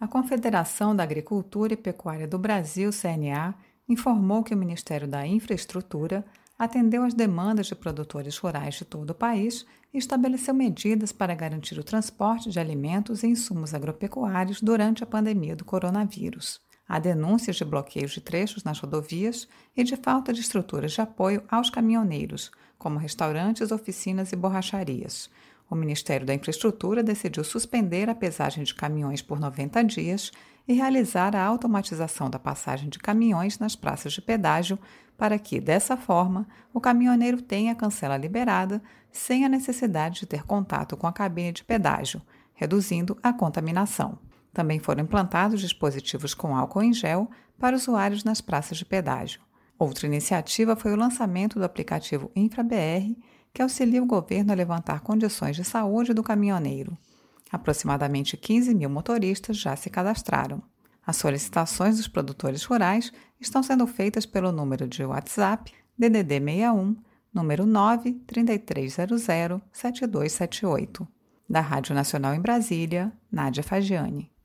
A Confederação da Agricultura e Pecuária do Brasil, CNA, informou que o Ministério da Infraestrutura atendeu às demandas de produtores rurais de todo o país e estabeleceu medidas para garantir o transporte de alimentos e insumos agropecuários durante a pandemia do coronavírus. Há denúncias de bloqueios de trechos nas rodovias e de falta de estruturas de apoio aos caminhoneiros, como restaurantes, oficinas e borracharias. O Ministério da Infraestrutura decidiu suspender a pesagem de caminhões por 90 dias e realizar a automatização da passagem de caminhões nas praças de pedágio para que, dessa forma, o caminhoneiro tenha a cancela liberada sem a necessidade de ter contato com a cabine de pedágio, reduzindo a contaminação. Também foram implantados dispositivos com álcool em gel para usuários nas praças de pedágio. Outra iniciativa foi o lançamento do aplicativo InfraBR, que auxilia o governo a levantar condições de saúde do caminhoneiro. Aproximadamente 15 mil motoristas já se cadastraram. As solicitações dos produtores rurais estão sendo feitas pelo número de WhatsApp DDD 61, número 93300 7278. Da Rádio Nacional em Brasília, Nádia Fagiani.